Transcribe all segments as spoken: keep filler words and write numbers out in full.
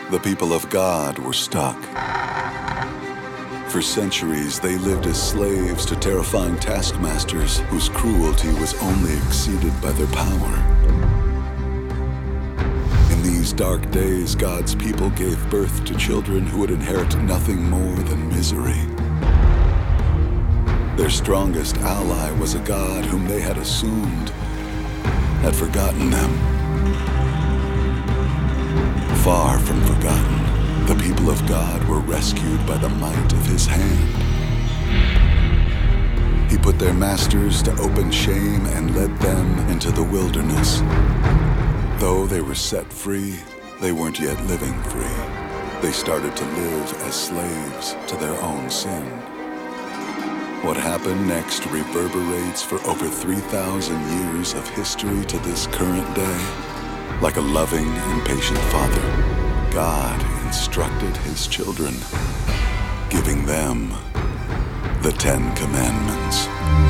The people of God were stuck. For centuries, they lived as slaves to terrifying taskmasters whose cruelty was only exceeded by their power. In these dark days, God's people gave birth to children who would inherit nothing more than misery. Their strongest ally was a God whom they had assumed had forgotten them. Far from forgotten, the people of God were rescued by the might of his hand. He put their masters to open shame and led them into the wilderness. Though they were set free, they weren't yet living free. They started to live as slaves to their own sin. What happened next reverberates for over three thousand years of history to this current day. Like a loving and patient father, God instructed his children, giving them the Ten Commandments.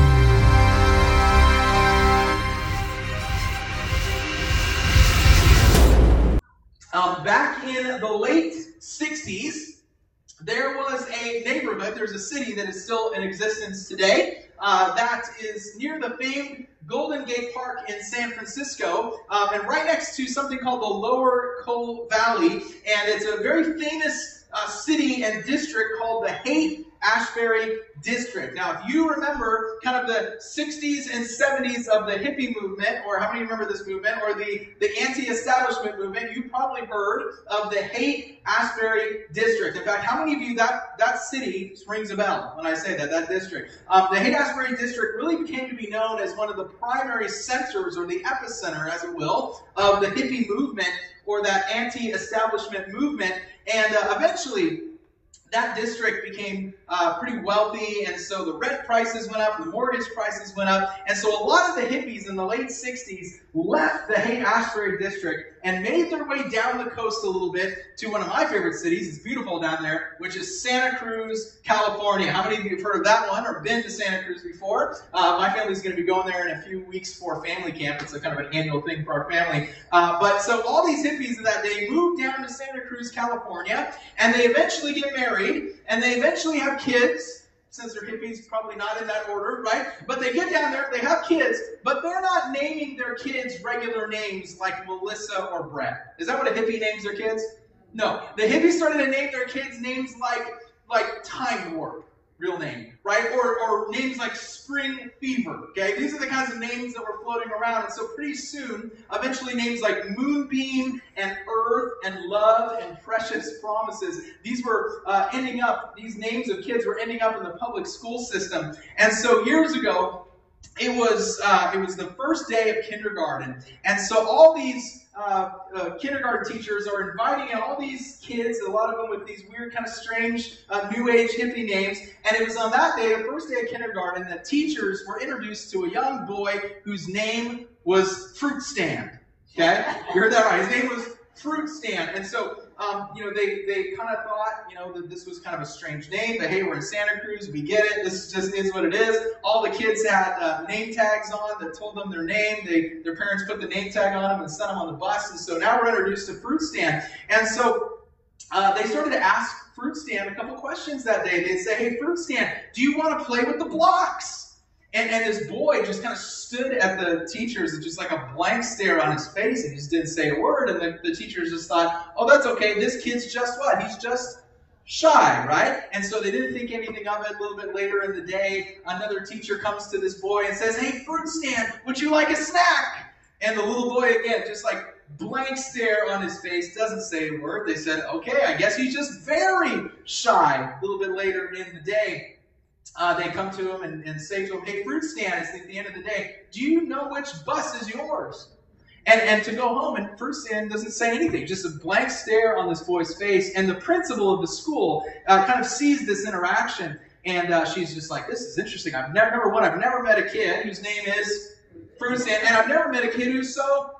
Um, back in the late sixties, there was a neighborhood, there's a city that is still in existence today, uh, that is near the famed Golden Gate Park in San Francisco, um, and right next to something called the Lower Cole Valley, and it's a very famous uh, city and district called the Haight-Ashbury District. Now, if you remember kind of the sixties and seventies of the hippie movement, or how many remember this movement, or the, the anti-establishment movement, you probably heard of the Haight-Ashbury District. In fact, how many of you, that, that city rings a bell when I say that, that district? Um, the Haight-Ashbury District really became to be known as one of the primary centers, or the epicenter, as it will, of the hippie movement, or that anti-establishment movement, and uh, eventually, that district became uh, pretty wealthy, and so the rent prices went up, the mortgage prices went up, and so a lot of the hippies in the late sixties left the Haight-Ashbury District and made their way down the coast a little bit to one of my favorite cities. It's beautiful down there, which is Santa Cruz, California. How many of you have heard of that one or been to Santa Cruz before? Uh, my family's going to be going there in a few weeks for family camp. It's a kind of an annual thing for our family. Uh, but so all these hippies of that day moved down to Santa Cruz, California, and they eventually get married, and they eventually have kids. Since they're hippies, probably not in that order, right? But they get down there, they have kids, but they're not naming their kids regular names like Melissa or Brett. Is that what a hippie names their kids? No. The hippies started to name their kids names like, like Time Warp, real name, right? Or, or names like Spring Fever, okay? These are the kinds of names that were floating around, and so pretty soon, eventually names like Moonbeam and Earth and Love and Precious Promises, these were uh, ending up, these names of kids were ending up in the public school system. And so years ago, it was uh, it was the first day of kindergarten, and so all these Uh, uh, kindergarten teachers are inviting in all these kids, a lot of them with these weird kind of strange uh, new age hippie names, and it was on that day, the first day of kindergarten, that teachers were introduced to a young boy whose name was Fruit Stand. Okay? You heard that right. His name was Fruit Stand. And so, um, you know, they, they kind of thought, you know, that this was kind of a strange name, that, hey, we're in Santa Cruz, we get it, this just is what it is. All the kids had uh, name tags on that told them their name. They, their parents put the name tag on them and sent them on the bus. And so now we're introduced to Fruit Stand. And so uh, they started to ask Fruit Stand a couple questions that day. They'd say, hey, Fruit Stand, do you want to play with the blocks? And, and this boy just kind of stood at the teachers with just like a blank stare on his face, and he just didn't say a word. And the, the teachers just thought, oh, that's okay. This kid's just what? He's just shy, right? And so they didn't think anything of it. A little bit later in the day, another teacher comes to this boy and says, hey, Fruit Stand, would you like a snack? And the little boy, again, just like blank stare on his face, doesn't say a word. They said, okay, I guess he's just very shy. A little bit later in the day, Uh, they come to him and, and say to him, hey, Fruit Stand, it's at the end of the day, do you know which bus is yours? And, and to go home, and Fruit Stand doesn't say anything, just a blank stare on this boy's face. And the principal of the school uh, kind of sees this interaction, and uh, she's just like, this is interesting. I've never, number one, I've never met a kid whose name is Fruit Stand, and I've never met a kid who's so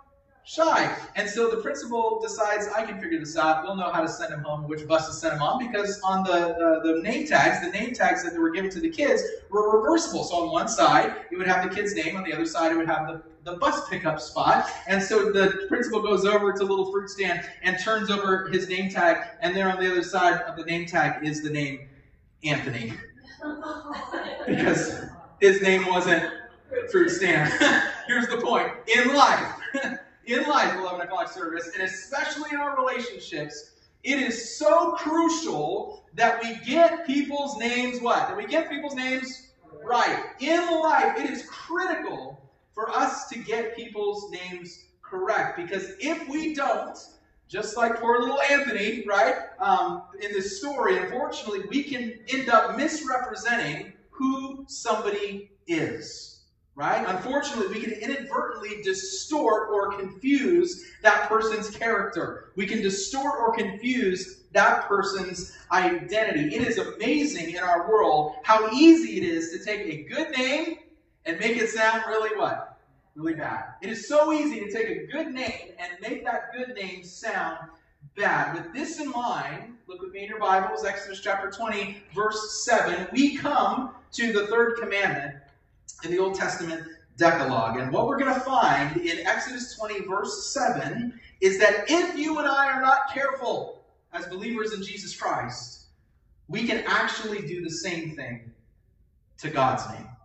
Shy. And so the principal decides, I can figure this out. We'll know how to send him home, which bus to send him on, because on the, uh, the name tags, the name tags that were given to the kids were reversible. So on one side, it would have the kid's name. On the other side, it would have the, the bus pickup spot. And so the principal goes over to the little fruit stand and turns over his name tag. And there on the other side of the name tag is the name Anthony. Because his name wasn't fruit stand. Here's the point. In life, in life, eleven o'clock service, and especially in our relationships, it is so crucial that we get people's names what? That we get people's names right. In life, it is critical for us to get people's names correct, because if we don't, just like poor little Anthony, right, um, in this story, unfortunately, we can end up misrepresenting who somebody is. Right? Unfortunately, we can inadvertently distort or confuse that person's character. We can distort or confuse that person's identity. It is amazing in our world how easy it is to take a good name and make it sound really what? Really bad. It is so easy to take a good name and make that good name sound bad. With this in mind, look with me in your Bibles, Exodus chapter twenty, verse seven. We come to the third commandment in the Old Testament Decalogue. And what we're going to find in Exodus twenty, verse seven, is that if you and I are not careful as believers in Jesus Christ, we can actually do the same thing to God's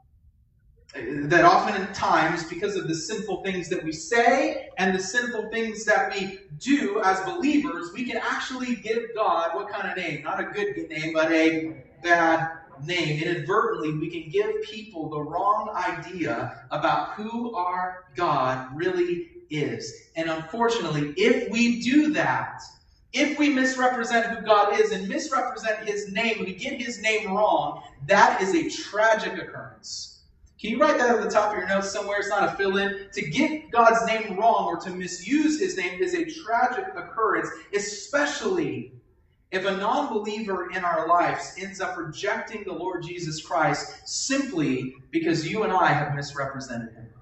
name. That oftentimes, because of the sinful things that we say and the sinful things that we do as believers, we can actually give God what kind of name? Not a good name, but a bad name. Inadvertently, we can give people the wrong idea about who our God really is. And unfortunately, if we do that, if we misrepresent who God is and misrepresent His name, we get His name wrong, that is a tragic occurrence. Can you write that at the top of your notes somewhere? It's not a fill-in. To get God's name wrong or to misuse His name is a tragic occurrence, especially if a non-believer in our lives ends up rejecting the Lord Jesus Christ simply because you and I have misrepresented Him.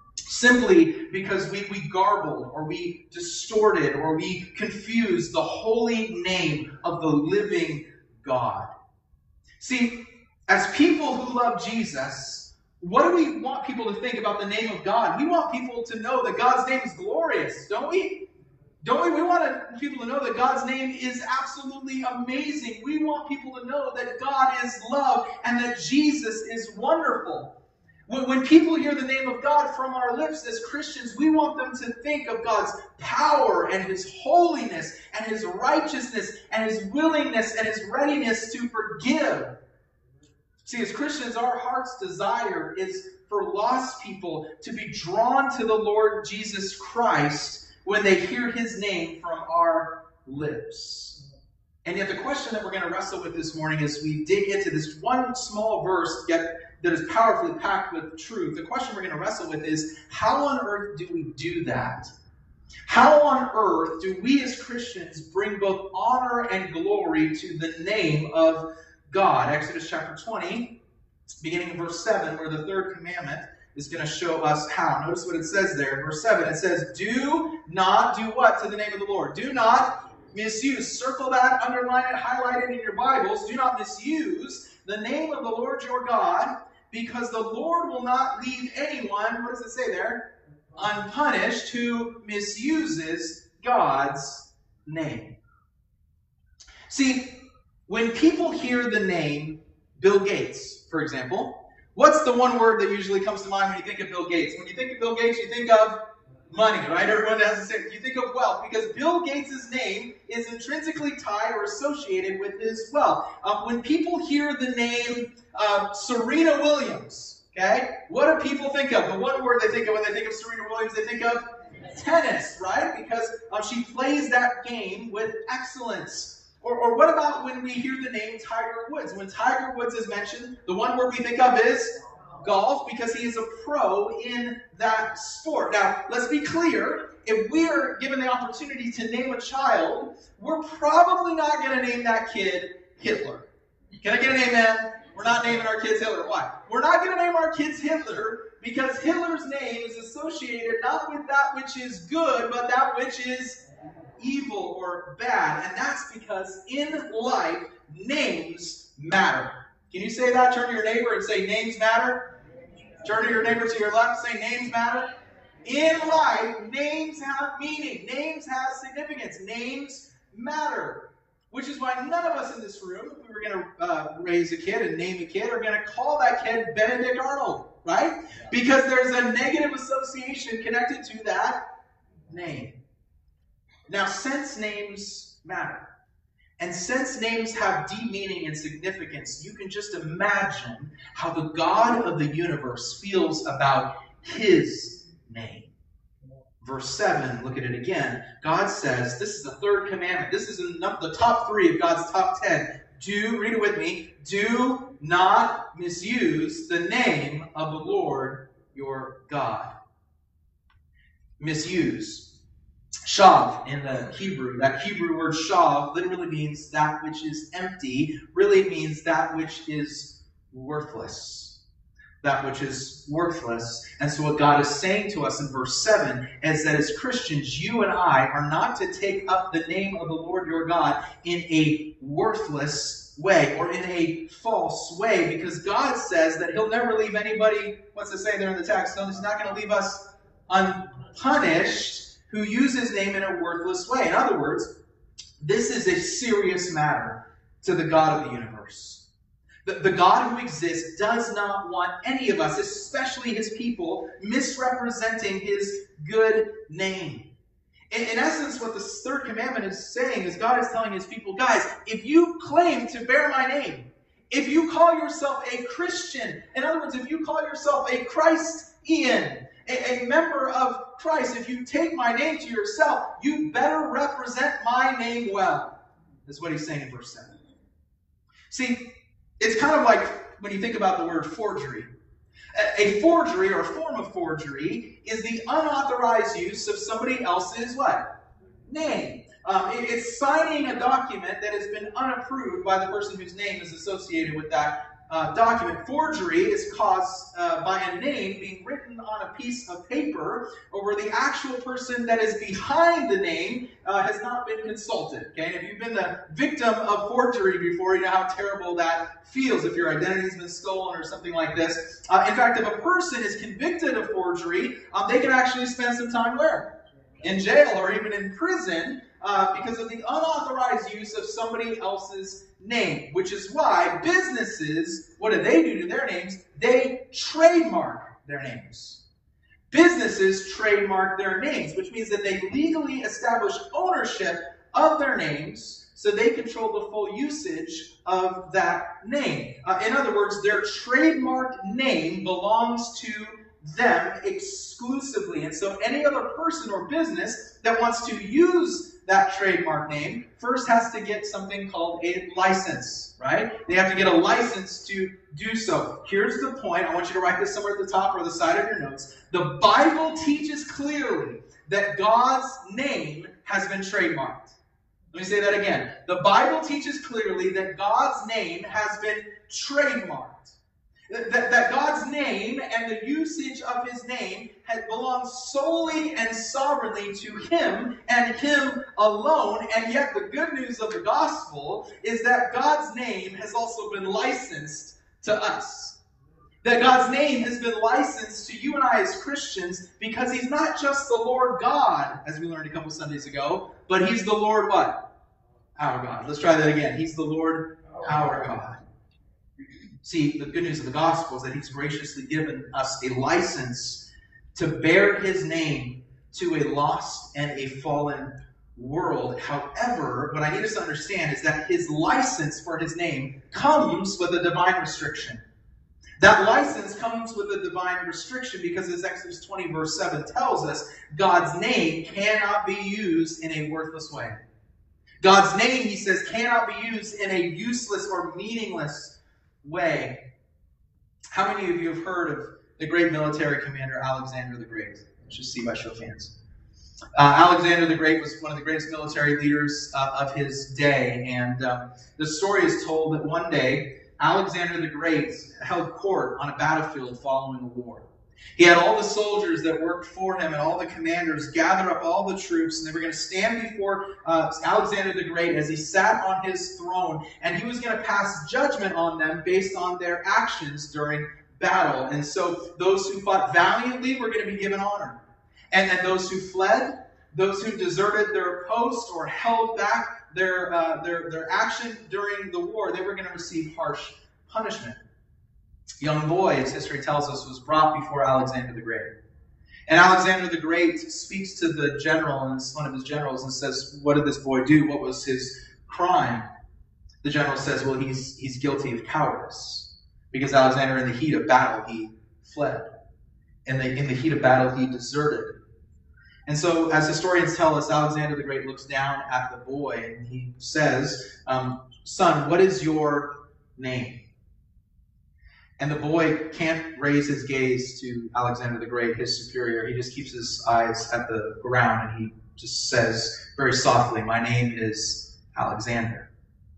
Simply because we, we garbled or we distorted or we confused the holy name of the living God. See, as people who love Jesus, what do we want people to think about the name of God? We want people to know that God's name is glorious, don't we? Don't we? We want people to know that God's name is absolutely amazing. We want people to know that God is love and that Jesus is wonderful. When people hear the name of God from our lips as Christians, we want them to think of God's power and His holiness and His righteousness and His willingness and His readiness to forgive. See, as Christians, our heart's desire is for lost people to be drawn to the Lord Jesus Christ when they hear His name from our lips. And yet the question that we're going to wrestle with this morning as we dig into this one small verse yet that is powerfully packed with truth, the question we're going to wrestle with is, how on earth do we do that? How on earth do we as Christians bring both honor and glory to the name of God? Exodus chapter twenty, beginning in verse seven, where the third commandment is going to show us how. Notice what it says there. Verse seven, it says, do not do what to the name of the Lord? Do not misuse. Circle that, underline it, highlight it in your Bibles. Do not misuse the name of the Lord your God, because the Lord will not leave anyone, what does it say there? Unpunished, who misuses God's name. See, when people hear the name Bill Gates, for example, what's the one word that usually comes to mind when you think of Bill Gates? When you think of Bill Gates, you think of money, right? Everyone has the same. You think of wealth, because Bill Gates' name is intrinsically tied or associated with his wealth. Uh, when people hear the name uh, Serena Williams, okay, what do people think of? The one word they think of when they think of Serena Williams, they think of tennis, right? Because um, she plays that game with excellence. Or, or what about when we hear the name Tiger Woods? When Tiger Woods is mentioned, the one word we think of is golf, because he is a pro in that sport. Now, let's be clear. If we are given the opportunity to name a child, we're probably not going to name that kid Hitler. Can I get an amen? We're not naming our kids Hitler. Why? We're not going to name our kids Hitler because Hitler's name is associated not with that which is good, but that which is evil or bad. And that's because in life, names matter. Can you say that? Turn to your neighbor and say, names matter. Turn to your neighbor to your left and say, names matter. In life, names have meaning. Names have significance. Names matter. Which is why none of us in this room, if we were going to uh, raise a kid and name a kid, are going to call that kid Benedict Arnold, right? Because there's a negative association connected to that name. Now, since names matter, and since names have deep meaning and significance, you can just imagine how the God of the universe feels about his name. Verse seven, look at it again. God says, this is the third commandment. This is in the top three of God's top ten. Do, read it with me, do not misuse the name of the Lord your God. Misuse. Shav in the Hebrew, that Hebrew word shav literally means that which is empty, really means that which is worthless. That which is worthless. And so what God is saying to us in verse seven is that as Christians, you and I are not to take up the name of the Lord your God in a worthless way or in a false way, because God says that he'll never leave anybody, what's it say there in the text? He's not going to leave us unpunished who use his name in a worthless way. In other words, this is a serious matter to the God of the universe. The, the God who exists does not want any of us, especially his people, misrepresenting his good name. In, in essence, what the third commandment is saying is God is telling his people, guys, if you claim to bear my name, if you call yourself a Christian, in other words, if you call yourself a Christian, A, a member of Christ, if you take my name to yourself, you better represent my name well. That's what he's saying in verse seven. See, it's kind of like when you think about the word forgery. A, a forgery, or a form of forgery, is the unauthorized use of somebody else's what? Name. Um, it, it's signing a document that has been unapproved by the person whose name is associated with that Uh, document. Forgery is caused uh, by a name being written on a piece of paper, or where the actual person that is behind the name uh, has not been consulted. Okay, and if you've been the victim of forgery before, you know how terrible that feels if your identity's been stolen or something like this. Uh, in fact, if a person is convicted of forgery, um, they can actually spend some time where? In jail or even in prison uh, because of the unauthorized use of somebody else's name, which is why businesses, what do they do to their names? They trademark their names. Businesses trademark their names, which means that they legally establish ownership of their names so they control the full usage of that name. Uh, in other words, their trademarked name belongs to them exclusively. And so any other person or business that wants to use that trademark name first has to get something called a license, right? They have to get a license to do so. Here's the point. I want you to write this somewhere at the top or the side of your notes. The Bible teaches clearly that God's name has been trademarked. Let me say that again. The Bible teaches clearly that God's name has been trademarked. That, that God's name and the usage of his name has belongs solely and sovereignly to him and him alone. And yet the good news of the gospel is that God's name has also been licensed to us. That God's name has been licensed to you and I as Christians, because he's not just the Lord God, as we learned a couple Sundays ago, but he's the Lord what? Our God. Let's try that again. He's the Lord our God. See, the good news of the gospel is that he's graciously given us a license to bear his name to a lost and a fallen world. However, what I need us to understand is that his license for his name comes with a divine restriction. That license comes with a divine restriction because, as Exodus twenty verse seven tells us, God's name cannot be used in a worthless way. God's name, he says, cannot be used in a useless or meaningless way. How many of you have heard of the great military commander Alexander the Great? Let's just see by show of hands. Uh, Alexander the Great was one of the greatest military leaders uh, of his day, and um, the story is told that one day Alexander the Great held court on a battlefield following a war. He had all the soldiers that worked for him and all the commanders gather up all the troops, and they were going to stand before uh, Alexander the Great as he sat on his throne, and he was going to pass judgment on them based on their actions during battle. And so those who fought valiantly were going to be given honor. And then those who fled, those who deserted their post or held back their, uh, their, their action during the war, they were going to receive harsh punishment. Young boy, as history tells us, was brought before Alexander the Great. And Alexander the Great speaks to the general, and one of his generals, and says, what did this boy do? What was his crime? The general says, well, he's, he's guilty of cowardice. Because Alexander, in the heat of battle, he fled. In the, in the heat of battle, he deserted. And so, as historians tell us, Alexander the Great looks down at the boy, and he says, um, son, what is your name? And the boy can't raise his gaze to Alexander the Great, his superior. He just keeps his eyes at the ground, and he just says very softly, my name is Alexander.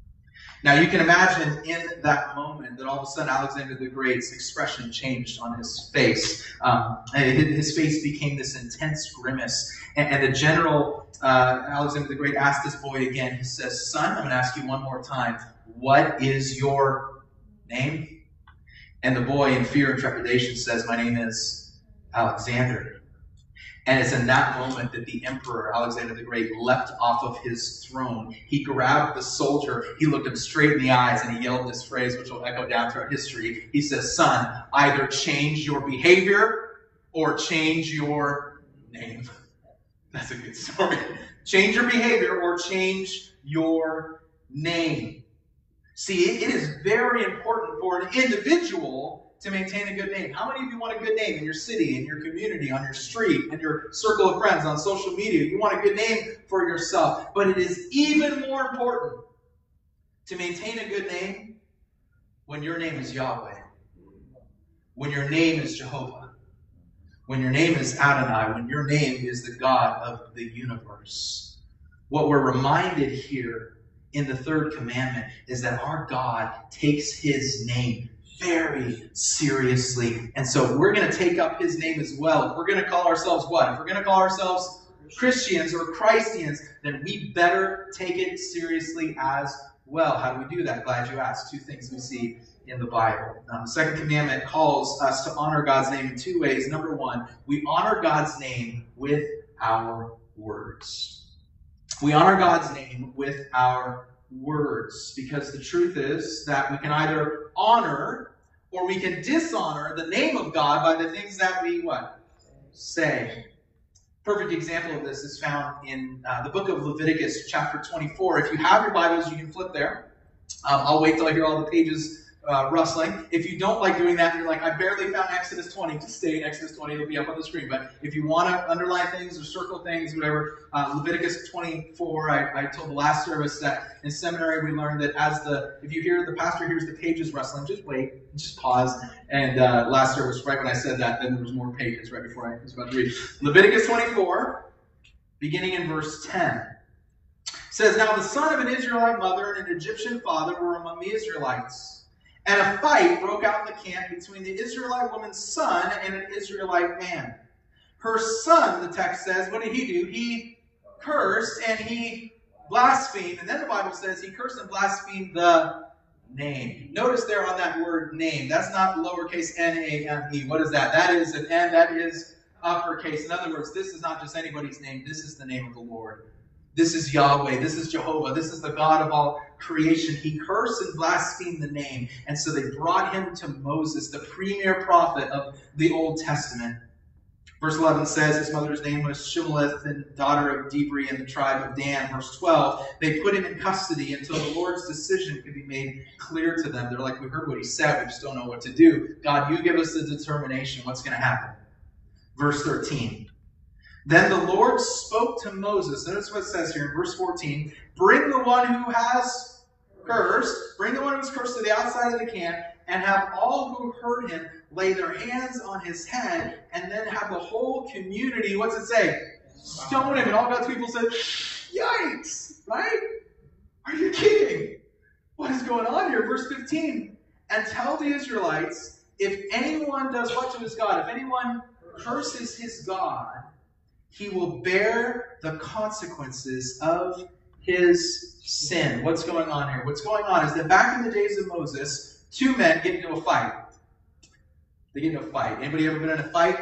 Now you can imagine in that moment that all of a sudden Alexander the Great's expression changed on his face. Um, and his face became this intense grimace. And, and the general, uh, Alexander the Great, asked this boy again. He says, son, I'm going to ask you one more time. What is your name? And the boy, in fear and trepidation, says, my name is Alexander. And it's in that moment that the emperor, Alexander the Great, leapt off of his throne. He grabbed the soldier, he looked him straight in the eyes, and he yelled this phrase, which will echo down throughout history. He says, son, either change your behavior or change your name. That's a good story. Change your behavior or change your name. See, it is very important for an individual to maintain a good name. How many of you want a good name in your city, in your community, on your street, in your circle of friends, on social media? You want a good name for yourself. But it is even more important to maintain a good name when your name is Yahweh, when your name is Jehovah, when your name is Adonai, when your name is the God of the universe. What we're reminded here in the third commandment is that our God takes his name very seriously. And so we're going to take up his name as well. If we're going to call ourselves what? If we're going to call ourselves Christians or Christians, then we better take it seriously as well. How do we do that? Glad you asked. Two things we see in the Bible. Um, the second commandment calls us to honor God's name in two ways. Number one, we honor God's name with our words. We honor God's name with our words, because the truth is that we can either honor or we can dishonor the name of God by the things that we what? Say. Perfect example of this is found in uh, the book of Leviticus, chapter twenty-four. If you have your Bibles, you can flip there. Um, I'll wait till I hear all the pages uh, rustling. If you don't like doing that, you're like, I barely found Exodus twenty. Just stay in Exodus twenty. It'll be up on the screen. But if you want to underline things or circle things, whatever, uh, Leviticus twenty-four, I, I told the last service that in seminary we learned that as the, if you hear the pastor hears the pages rustling, just wait, just pause. And uh, last service, right when I said that, then there was more pages right before I was about to read. Leviticus twenty-four, beginning in verse ten. Says, now the son of an Israelite mother and an Egyptian father were among the Israelites. And a fight broke out in the camp between the Israelite woman's son and an Israelite man. Her son, the text says, what did he do? He cursed and he blasphemed. And then the Bible says he cursed and blasphemed the name. Notice there on that word name. That's not lowercase n a m e. What is that? That is an N. That is uppercase. In other words, this is not just anybody's name. This is the name of the Lord. This is Yahweh. This is Jehovah. This is the God of all creation. He cursed and blasphemed the name. And so they brought him to Moses, the premier prophet of the Old Testament. Verse eleven says his mother's name was Shimeleth, and daughter of Dibri in the tribe of Dan. Verse twelve, they put him in custody until the Lord's decision could be made clear to them. They're like, we heard what he said. We just don't know what to do. God, you give us the determination. What's going to happen? Verse thirteen. Then the Lord spoke to Moses. Notice what it says here in verse fourteen. Bring the one who has cursed, bring the one who is cursed to the outside of the camp, and have all who heard him lay their hands on his head, and then have the whole community, what's it say? Stone him. And all God's people said, yikes, right? Are you kidding? What is going on here? Verse fifteen. And tell the Israelites, if anyone does what to his God, if anyone curses his God, he will bear the consequences of his sin. What's going on here? What's going on is that back in the days of Moses, two men get into a fight. They get into a fight. Anybody ever been in a fight?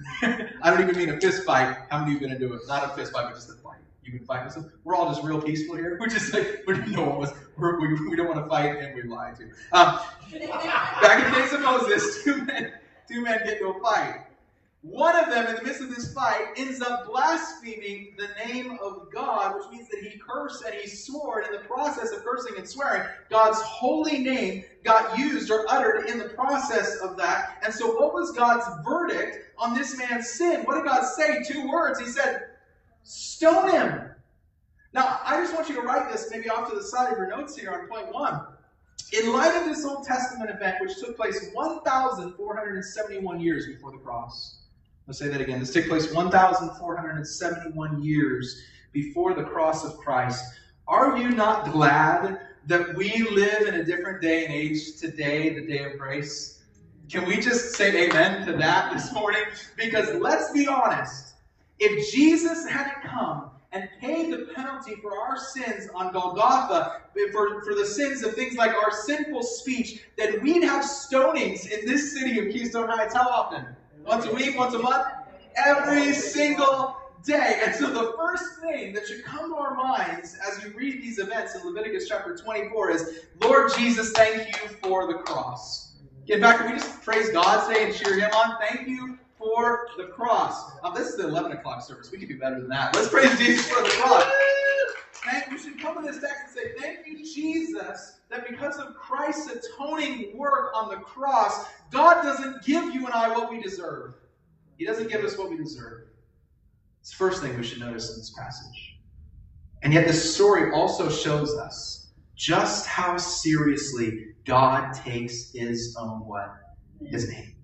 I don't even mean a fist fight. How many of you have been into it? Not a fist fight, but just a fight. You've been fighting with them? We're all just real peaceful here. We're just like, we no one was, we're, we, we don't want to fight, and we lie too. Um, back in the days of Moses, two men, two men get into a fight. One of them, in the midst of this fight, ends up blaspheming the name of God, which means that he cursed and he swore. And in the process of cursing and swearing, God's holy name got used or uttered in the process of that. And so what was God's verdict on this man's sin? What did God say? Two words. He said, stone him. Now, I just want you to write this maybe off to the side of your notes here on point one. In light of this Old Testament event, which took place one thousand four hundred seventy-one years before the cross. Let's say that again. This took place one thousand four hundred seventy-one years before the cross of Christ. Are you not glad that we live in a different day and age today, the day of grace? Can we just say amen to that this morning? Because let's be honest. If Jesus hadn't come and paid the penalty for our sins on Golgotha, for, for the sins of things like our sinful speech, then we'd have stonings in this city of Keystone Heights. How often? Once a week, once a month? Every single day. And so the first thing that should come to our minds as we read these events in Leviticus chapter twenty-four is, Lord Jesus, thank you for the cross. In fact, can we just praise God today and cheer him on? Thank you for the cross. Um, this is the eleven o'clock service. We can do better than that. Let's praise Jesus for the cross. And we should come to this text and say, thank you, Jesus, that because of Christ's atoning work on the cross, God doesn't give you and I what we deserve. He doesn't give us what we deserve. It's the first thing we should notice in this passage. And yet this story also shows us just how seriously God takes his own what? His name.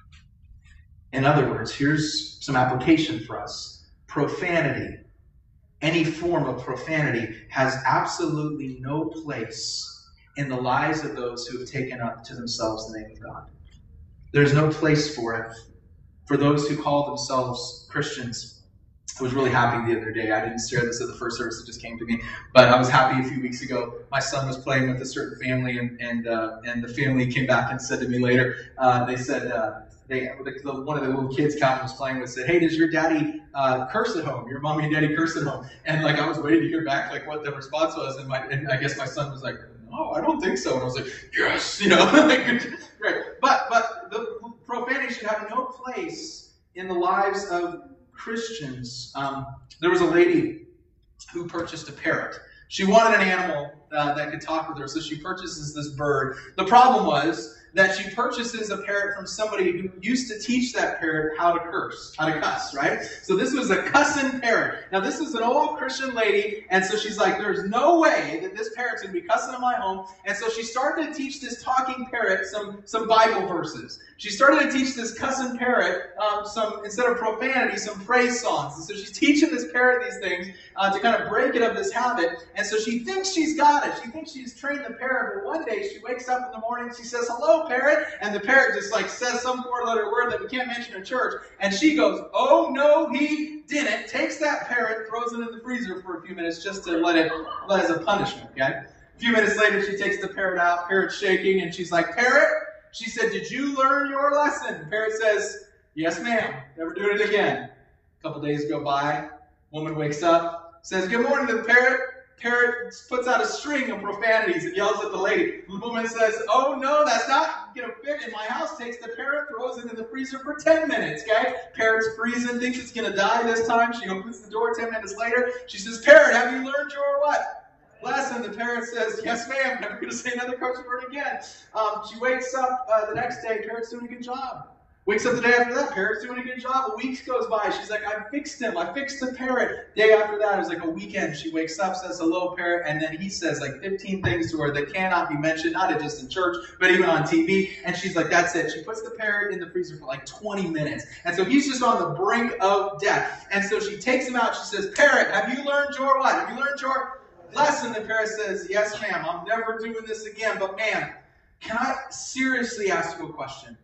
In other words, here's some application for us. Profanity, any form of profanity, has absolutely no place in the lives of those who have taken up to themselves the name of God. There's no place for it for those who call themselves Christians. I was really happy the other day. I didn't share this at the first service. It just came to me. But I was happy a few weeks ago. My son was playing with a certain family, and and, uh, and the family came back and said to me later, uh, they said, uh, they the, the, one of the little kids Calvin was playing with said, hey, does your daddy uh, curse at home? Your mommy and daddy curse at home? And like I was waiting to hear back like what the response was. And, my, and I guess my son was like, no, I don't think so. And I was like, yes, you know. Great. But, but the profanity should have no place in the lives of Christians. Um, there was a lady who purchased a parrot. She wanted an animal uh, that could talk with her, so she purchases this bird. The problem was that she purchases a parrot from somebody who used to teach that parrot how to curse, how to cuss, right? So this was a cussing parrot. Now this is an old Christian lady, and so she's like, there's no way that this parrot's going to be cussing in my home. And so she started to teach this talking parrot some, some Bible verses. She started to teach this cussing parrot um, some, instead of profanity, some praise songs. And so she's teaching this parrot these things uh, to kind of break it of this habit. And so she thinks she's got it. She thinks she's trained the parrot. But one day she wakes up in the morning, she says, hello, parrot. And the parrot just like says some four-letter word that we can't mention in church. And she goes, oh, no, he didn't. Takes that parrot, throws it in the freezer for a few minutes just to let it, let it as a punishment, okay? A few minutes later, she takes the parrot out, parrot's shaking, and she's like, parrot? She said, did you learn your lesson? The parrot says, yes, ma'am. Never doing it again. A couple days go by. Woman wakes up, says, good morning to the parrot. Parrot puts out a string of profanities and yells at the lady. The woman says, oh, no, that's not going to fit in my house. Takes the parrot, throws it in the freezer for ten minutes, okay? Parrot's freezing, thinks it's going to die this time. She opens the door ten minutes later. She says, parrot, have you learned your what? Lesson. The parrot says, yes, ma'am. Never going to say another curse word again. Um, she wakes up uh, the next day. Parrot's doing a good job. Wakes up the day after that. Parrot's doing a good job. A week goes by. She's like, I fixed him. I fixed the parrot. Day after that, it was like a weekend. She wakes up, says hello, parrot, and then he says like fifteen things to her that cannot be mentioned, not just in church, but even on T V. And she's like, that's it. She puts the parrot in the freezer for like twenty minutes. And so he's just on the brink of death. And so she takes him out. She says, parrot, have you learned your what? Have you learned your lesson? The parrot says, yes, ma'am. I'm never doing this again. But, ma'am, can I seriously ask you a question?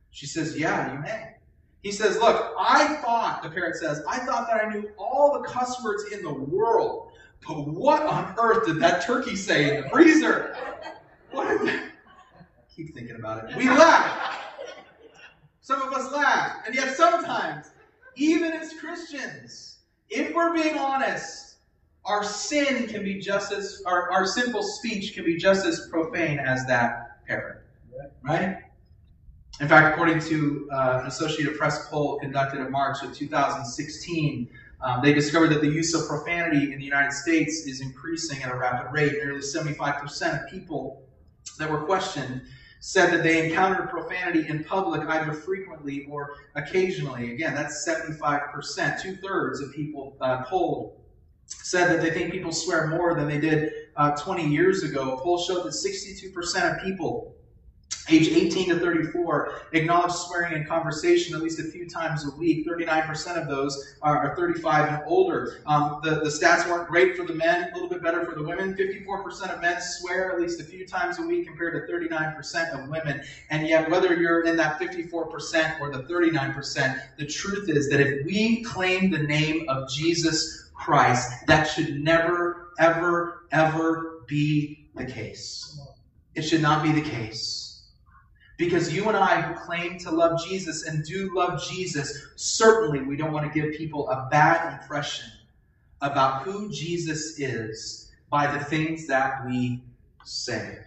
She says, yeah, you may. He says, look, I thought, the parrot says, I thought that I knew all the cuss words in the world. But what on earth did that turkey say in the freezer? What did that? Keep thinking about it. We laugh. Some of us laugh. And yet sometimes, even as Christians, if we're being honest, our sin can be just as, our, our sinful speech can be just as profane as that parrot. Right? In fact, according to uh, an Associated Press poll conducted in March of two thousand sixteen, um, they discovered that the use of profanity in the United States is increasing at a rapid rate. Nearly seventy-five percent of people that were questioned said that they encountered profanity in public either frequently or occasionally. Again, that's seventy-five percent. Two-thirds of people uh, polled said that they think people swear more than they did uh, twenty years ago. A poll showed that sixty-two percent of people age eighteen to thirty-four acknowledge swearing in conversation at least a few times a week. thirty-nine percent of those are thirty-five and older. Um, the, the stats weren't great for the men, a little bit better for the women. fifty-four percent of men swear at least a few times a week compared to thirty-nine percent of women. And yet, whether you're in that fifty-four percent or the thirty-nine percent, the truth is that if we claim the name of Jesus Christ, that should never, ever, ever be the case. It should not be the case. Because you and I who claim to love Jesus and do love Jesus, certainly we don't want to give people a bad impression about who Jesus is by the things that we say.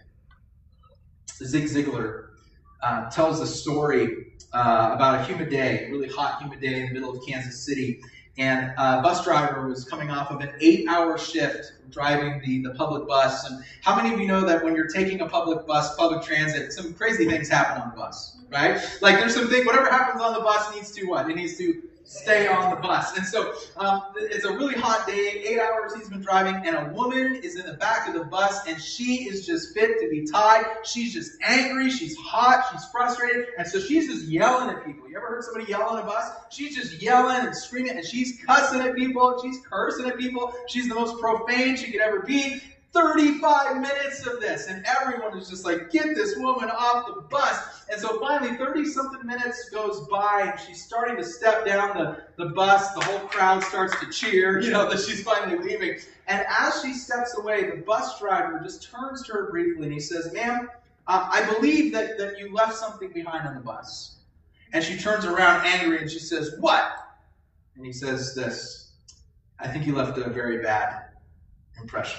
Zig Ziglar uh, tells a story uh, about a humid day, a really hot humid day in the middle of Kansas City. And a bus driver was coming off of an eight-hour shift driving the, the public bus. And how many of you know that when you're taking a public bus, public transit, some crazy things happen on the bus, right? Like there's some thing, whatever happens on the bus needs to what? It needs to stay on the bus. And so um, it's a really hot day, eight hours he's been driving, and a woman is in the back of the bus, and she is just fit to be tied. She's just angry, she's hot, she's frustrated, and so she's just yelling at people. You ever heard somebody yell on a bus? She's just yelling and screaming, and she's cussing at people, she's cursing at people. She's the most profane she could ever be. thirty-five minutes of this, and everyone is just like, get this woman off the bus. And so finally, thirty-something minutes goes by, and she's starting to step down the, the bus. The whole crowd starts to cheer, you know, that she's finally leaving. And as she steps away, the bus driver just turns to her briefly, and he says, ma'am, uh, I believe that, that you left something behind on the bus. And she turns around angry, and she says, what? And he says this, I think you left a very bad impression.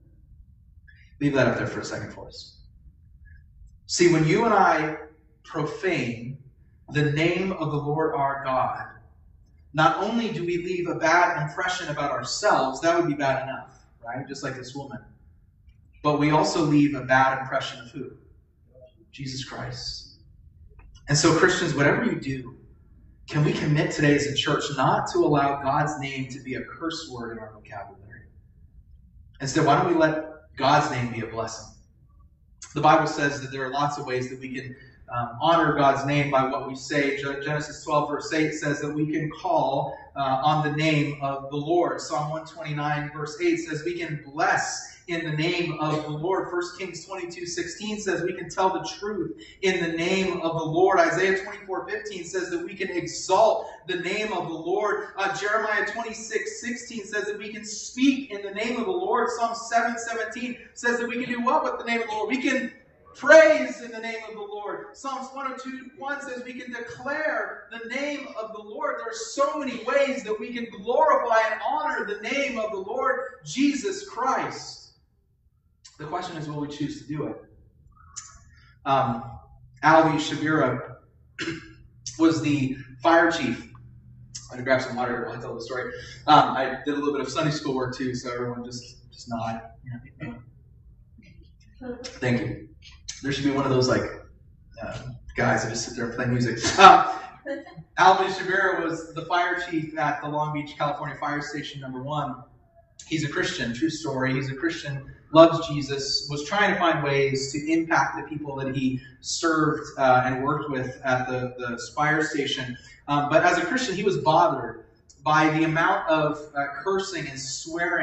Leave that up there for a second for us. See, when you and I profane the name of the Lord our God, not only do we leave a bad impression about ourselves, that would be bad enough, right? Just like this woman. But we also leave a bad impression of who? Jesus Christ. And so, Christians, whatever you do, can we commit today as a church not to allow God's name to be a curse word in our vocabulary? Instead, why don't we let God's name be a blessing? The Bible says that there are lots of ways that we can um, honor God's name by what we say. Genesis twelve verse eight says that we can call uh, on the name of the Lord. Psalm one twenty-nine verse eight says we can bless in the name of the Lord. First Kings twenty-two sixteen says we can tell the truth in the name of the Lord. Isaiah twenty-four fifteen says that we can exalt the name of the Lord. Uh, Jeremiah twenty-six sixteen says that we can speak in the name of the Lord. Psalm seven seventeen says that we can do what with the name of the Lord? We can praise in the name of the Lord. Psalms one oh two one says we can declare the name of the Lord. There are so many ways that we can glorify and honor the name of the Lord Jesus Christ. The question is, will we choose to do it? Um, Alvy Shabira was the fire chief. I'm going to grab some water while I tell the story. Um, I did a little bit of Sunday school work too, so everyone just, just nod. You know. Thank you. There should be one of those like uh, guys that just sit there and play music. Uh, Alvy Shabira was the fire chief at the Long Beach, California Fire Station number one. He's a Christian, true story. He's a Christian, loves Jesus, was trying to find ways to impact the people that he served uh, and worked with at the, the fire station. Um, but as a Christian, he was bothered by the amount of uh, cursing and swearing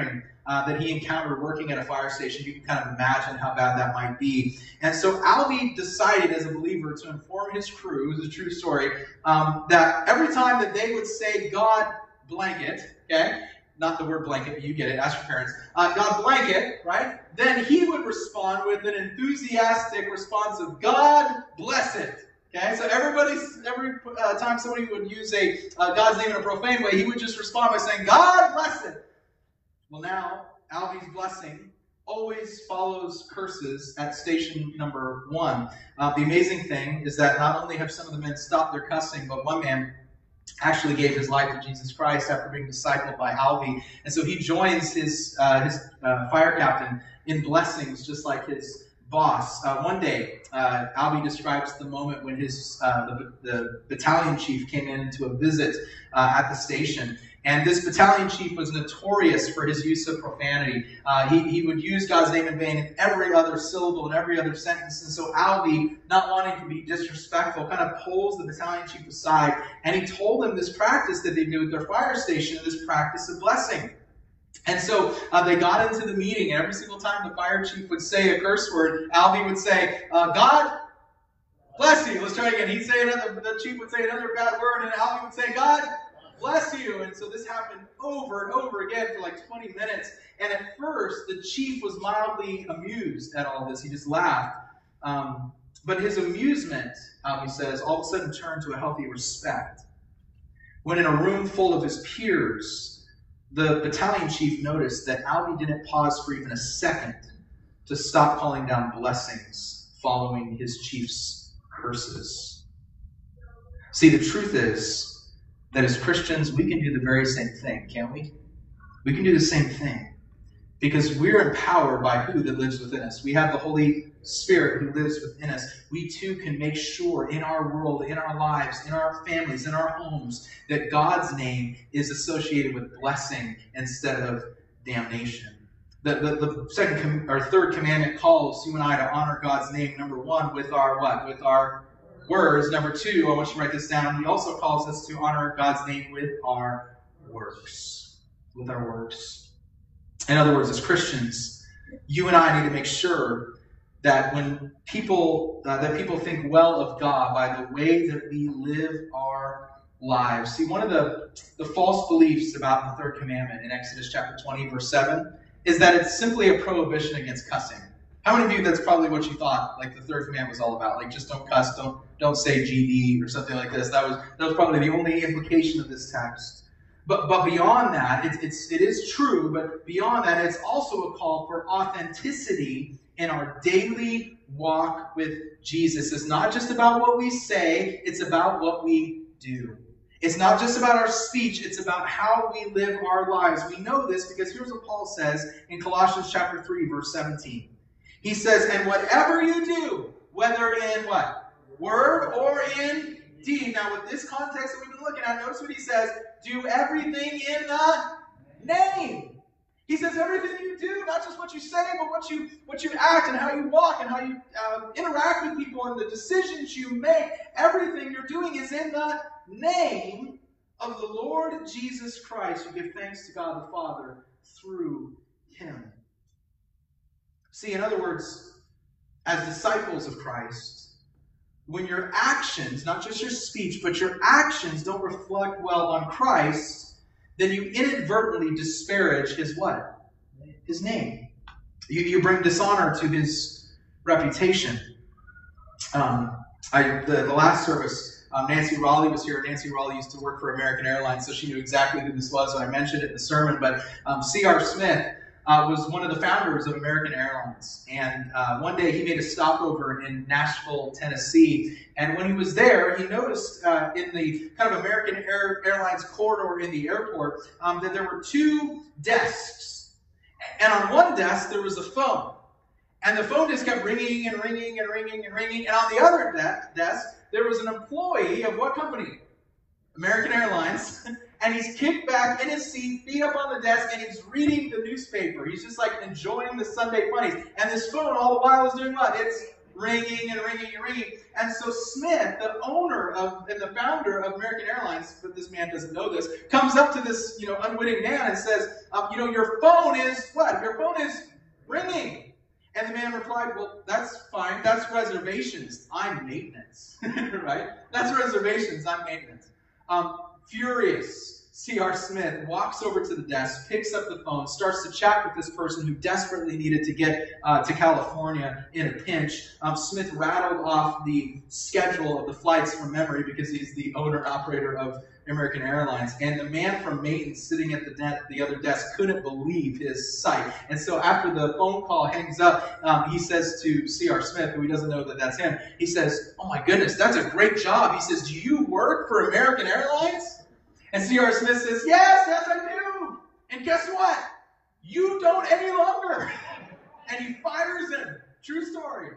uh, that he encountered working at a fire station. You can kind of imagine how bad that might be. And so Albie decided as a believer to inform his crew, it was a true story, um, that every time that they would say God blanket, okay, not the word blanket, but you get it, ask your parents, uh, God blanket, right, then he would respond with an enthusiastic response of God bless it. Okay, so everybody, every uh, time somebody would use a uh, God's name in a profane way, he would just respond by saying, God bless it. Well, now, Albie's blessing always follows curses at station number one. Uh, the amazing thing is that not only have some of the men stopped their cussing, but one man actually gave his life to Jesus Christ after being discipled by Albie. And so he joins his, uh, his uh, fire captain in blessings just like his boss. Uh, one day, uh, Albie describes the moment when his uh, the, the battalion chief came in to a visit uh, at the station. And this battalion chief was notorious for his use of profanity. Uh, he, he would use God's name in vain in every other syllable, in every other sentence. And so Albie, not wanting to be disrespectful, kind of pulls the battalion chief aside, and he told him this practice that they do at their fire station, this practice of blessing. And so uh, they got into the meeting, and every single time the fire chief would say a curse word, Albie would say, uh, God bless you. Let's try it again. He'd say another, the chief would say another bad word, and Albie would say, God bless you. And so this happened over and over again for like twenty minutes. And at first, the chief was mildly amused at all this. He just laughed. Um, but his amusement, Albie says, all of a sudden turned to a healthy respect. When in a room full of his peers, the battalion chief noticed that Albie didn't pause for even a second to stop calling down blessings following his chief's curses. See, the truth is that as Christians, we can do the very same thing, can't we? We can do the same thing because we're empowered by who that lives within us. We have the Holy Spirit who lives within us. We too can make sure in our world, in our lives, in our families, in our homes, that God's name is associated with blessing instead of damnation. The, the, the second com- or third commandment calls you and I to honor God's name, number one, with our what? With our words. Number two, I want you to write this down. He also calls us to honor God's name with our works. With our works. In other words, as Christians, you and I need to make sure that when people uh, that people think well of God by the way that we live our lives. See, one of the, the false beliefs about the third commandment in Exodus chapter twenty, verse seven, is that it's simply a prohibition against cussing. How many of you, that's probably what you thought, like the third commandment was all about? Like, just don't cuss, don't don't say G D or something like this. That was that was probably the only implication of this text. But but beyond that, it, it's it is true, but beyond that, it's also a call for authenticity in our daily walk with Jesus. It's not just about what we say, it's about what we do. It's not just about our speech, it's about how we live our lives. We know this because here's what Paul says in Colossians chapter three, verse seventeen. He says, and whatever you do, whether in what? Word or in deed. Now with this context that we've been looking at, notice what he says, do everything in the name. He says everything you do, not just what you say, but what you what you act and how you walk and how you uh, interact with people and the decisions you make, everything you're doing is in the name of the Lord Jesus Christ. You give thanks to God the Father through him. See, in other words, as disciples of Christ, when your actions, not just your speech, but your actions don't reflect well on Christ, then you inadvertently disparage his what? His name. You, you bring dishonor to his reputation. Um, I, the, the last service, um, Nancy Raleigh was here. Nancy Raleigh used to work for American Airlines, so she knew exactly who this was when I mentioned it in the sermon. But um, C R Smith uh, was one of the founders of American Airlines. And uh, one day he made a stopover in Nashville, Tennessee. And when he was there, he noticed uh, in the kind of American Air, Airlines corridor in the airport um, that there were two desks. And on one desk, there was a phone. And the phone just kept ringing and ringing and ringing and ringing. And on the other de- desk, there was an employee of what company? American Airlines. And he's kicked back in his seat, feet up on the desk, and he's reading the newspaper. He's just like enjoying the Sunday funnies. And this phone all the while is doing what? It's ringing and ringing and ringing. And so Smith, the owner of and the founder of American Airlines, but this man doesn't know this, comes up to this, you know, unwitting man and says, um, you know, your phone is what? Your phone is ringing. And the man replied, well, that's fine. That's reservations. I'm maintenance. Right? That's reservations. I'm maintenance. Um, furious, C R. Smith walks over to the desk, picks up the phone, starts to chat with this person who desperately needed to get uh, to California in a pinch. Um, Smith rattled off the schedule of the flights from memory because he's the owner and operator of American Airlines. And the man from maintenance sitting at the, de- the other desk couldn't believe his sight. And so after the phone call hangs up, um, he says to C R. Smith, who he doesn't know that that's him, he says, oh my goodness, that's a great job. He says, do you work for American Airlines? And C R. Smith says, yes, yes I do. And guess what? You don't any longer. And he fires him. True story.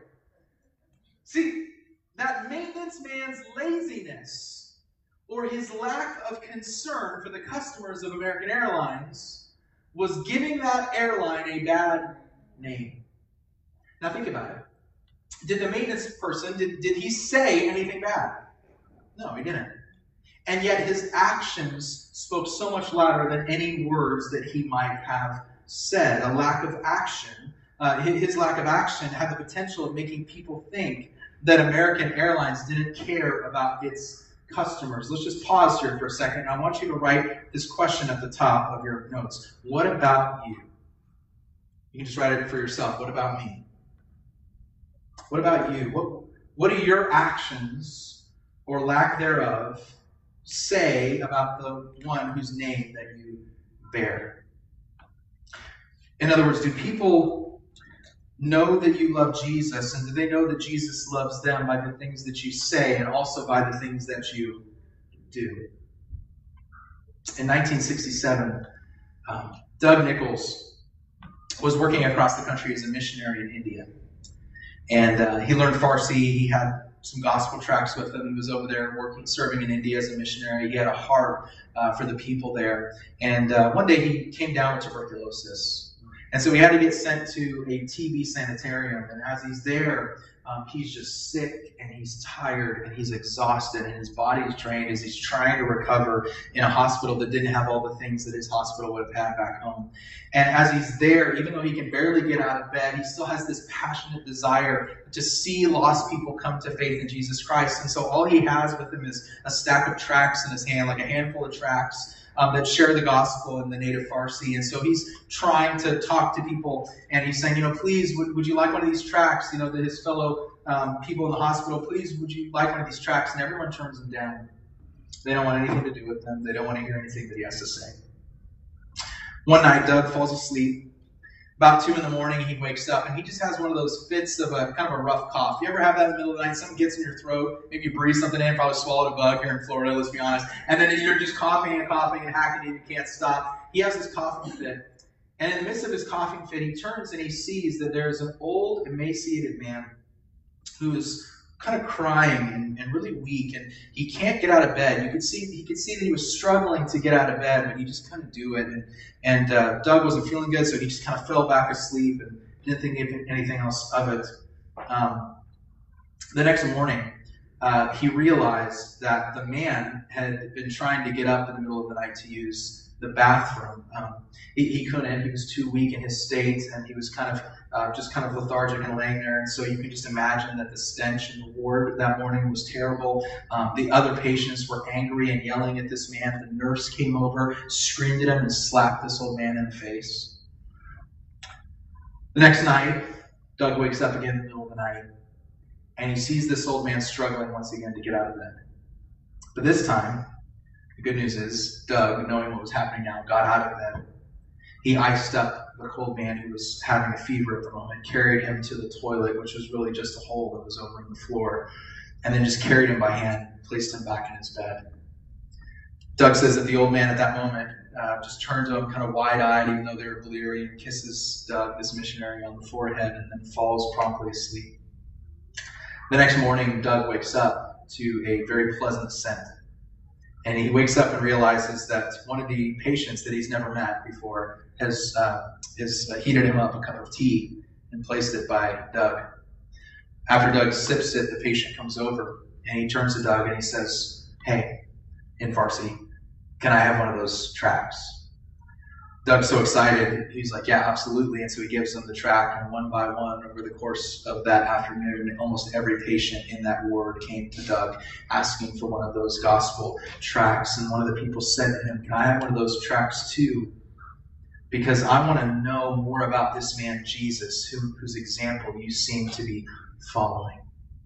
See, that maintenance man's laziness or his lack of concern for the customers of American Airlines was giving that airline a bad name. Now think about it. Did the maintenance person, did, did he say anything bad? No, he didn't. And yet his actions spoke so much louder than any words that he might have said. A lack of action, uh, his lack of action had the potential of making people think that American Airlines didn't care about its customers. Let's just pause here for a second. I want you to write this question at the top of your notes. What about you? You can just write it for yourself. What about me? What about you? What, what do your actions or lack thereof say about the one whose name that you bear? In other words, do people know that you love Jesus, and do they know that Jesus loves them by the things that you say and also by the things that you do? In nineteen sixty-seven, um, Doug Nichols was working across the country as a missionary in India. And uh, he learned Farsi. He had some gospel tracts with him. He was over there working, serving in India as a missionary. He had a heart uh, for the people there. And uh, one day he came down with tuberculosis. And so he had to get sent to a T B sanitarium. And as he's there, um, he's just sick and he's tired and he's exhausted and his body is drained as he's trying to recover in a hospital that didn't have all the things that his hospital would have had back home. And as he's there, even though he can barely get out of bed, he still has this passionate desire to see lost people come to faith in Jesus Christ. And so all he has with him is a stack of tracts in his hand, like a handful of tracts, Um, that share the gospel in the native Farsi. And so he's trying to talk to people, and he's saying, you know, please, would, would you like one of these tracts? You know, that his fellow um, people in the hospital, please, would you like one of these tracts? And everyone turns him down. They don't want anything to do with them. They don't want to hear anything that he has to say. One night, Doug falls asleep. About two in the morning, he wakes up, and he just has one of those fits of a kind of a rough cough. You ever have that in the middle of the night? Something gets in your throat. Maybe you breathe something in. Probably swallowed a bug here in Florida, let's be honest. And then you're just coughing and coughing and hacking and you can't stop. He has this coughing fit. And in the midst of his coughing fit, he turns and he sees that there's an old, emaciated man who is kind of crying and, and really weak, and he can't get out of bed. You could see he could see that he was struggling to get out of bed, but he just couldn't do it. And, and uh, Doug wasn't feeling good, so he just kind of fell back asleep and didn't think anything else of it. Um, the next morning, uh, he realized that the man had been trying to get up in the middle of the night to use the bathroom. Um, he, he couldn't. He was too weak in his state, and he was kind of uh, just kind of lethargic and laying there. And so you can just imagine that the stench in the ward that morning was terrible. Um, the other patients were angry and yelling at this man. The nurse came over, screamed at him, and slapped this old man in the face. The next night, Doug wakes up again in the middle of the night, and he sees this old man struggling once again to get out of bed. But this time, the good news is, Doug, knowing what was happening now, got out of bed. He iced up the cold man who was having a fever at the moment, carried him to the toilet, which was really just a hole that was over in the floor, and then just carried him by hand and placed him back in his bed. Doug says that the old man at that moment uh, just turned to him kind of wide-eyed, even though they were bleary, and kisses Doug, this missionary, on the forehead, and then falls promptly asleep. The next morning, Doug wakes up to a very pleasant scent. And he wakes up and realizes that one of the patients that he's never met before has, uh, has uh, heated him up a cup of tea and placed it by Doug. After Doug sips it, the patient comes over and he turns to Doug and he says, "Hey," in Farsi, "can I have one of those tracks?" Doug's so excited, he's like, "Yeah, absolutely." And so he gives them the track, and one by one, over the course of that afternoon, almost every patient in that ward came to Doug asking for one of those gospel tracks. And one of the people said to him, "Can I have one of those tracks too? Because I want to know more about this man Jesus, who, whose example you seem to be following."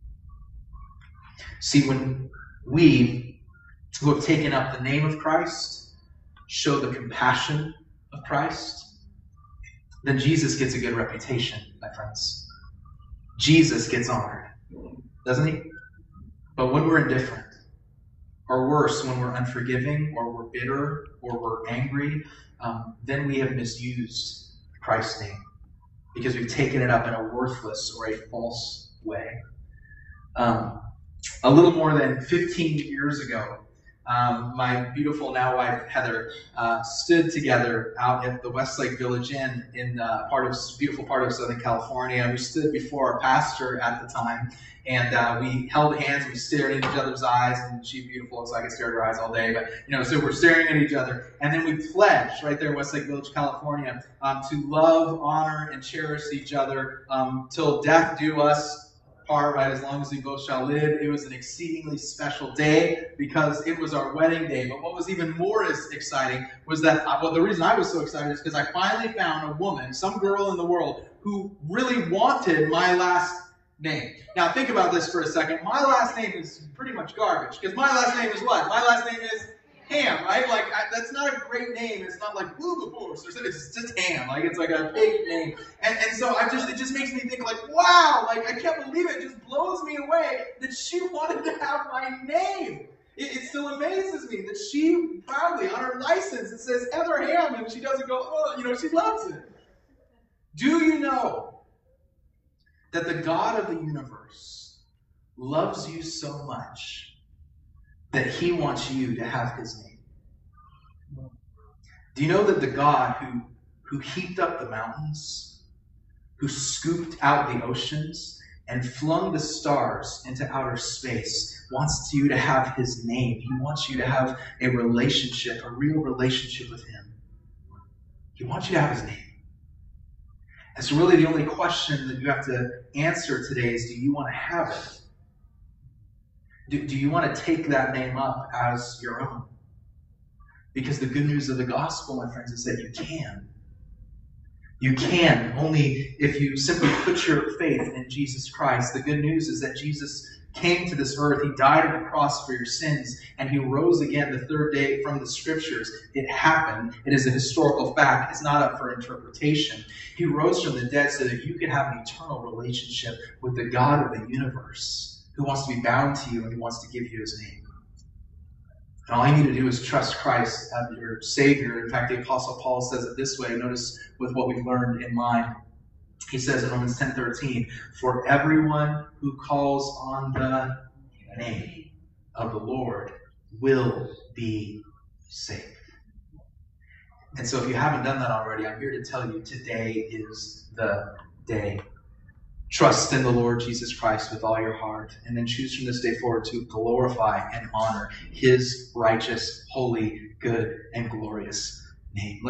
See, when we who have taken up the name of Christ show the compassion of Christ, then Jesus gets a good reputation, my friends. Jesus gets honored, doesn't he? But when we're indifferent, or worse, when we're unforgiving, or we're bitter, or we're angry, um, then we have misused Christ's name because we've taken it up in a worthless or a false way. Um, a little more than fifteen years ago, Um, my beautiful now wife Heather uh, stood together out at the Westlake Village Inn in uh, part of beautiful part of Southern California. We stood before our pastor at the time, and uh, we held hands. We stared in each other's eyes, and she's beautiful, so I could stare at her eyes all day. But you know, so we're staring at each other, and then we pledged right there in Westlake Village, California, um, to love, honor, and cherish each other um, till death do us part, right, as long as we both shall live. It was an exceedingly special day because it was our wedding day. But what was even more as exciting was that, well, the reason I was so excited is because I finally found a woman, some girl in the world, who really wanted my last name. Now think about this for a second. My last name is pretty much garbage because my last name is what? My last name is Ham, right? Like, I, that's not a great name. It's not like Wilberforce or something. It's just Ham. Like, it's like a big name. And, and so I just, it just makes me think like, wow, like, I can't believe it. It just blows me away that she wanted to have my name. It, it still amazes me that she proudly, on her license, it says Heather Ham, and she doesn't go, oh, you know, she loves it. Do you know that the God of the universe loves you so much that he wants you to have his name? Do you know that the God who, who heaped up the mountains, who scooped out the oceans, and flung the stars into outer space, wants you to have his name? He wants you to have a relationship, a real relationship with him. He wants you to have his name. And so really the only question that you have to answer today is, do you want to have it? Do, do you want to take that name up as your own? Because the good news of the gospel, my friends, is that you can. You can, only if you simply put your faith in Jesus Christ. The good news is that Jesus came to this earth. He died on the cross for your sins, and he rose again the third day from the scriptures. It happened. It is a historical fact. It's not up for interpretation. He rose from the dead so that you could have an eternal relationship with the God of the universe, who wants to be bound to you and who wants to give you his name. And all you need to do is trust Christ as your Savior. In fact, the Apostle Paul says it this way. Notice with what we've learned in mind. He says in Romans ten thirteen, "For everyone who calls on the name of the Lord will be saved." And so if you haven't done that already, I'm here to tell you today is the day. Trust in the Lord Jesus Christ with all your heart, and then choose from this day forward to glorify and honor his righteous, holy, good, and glorious name.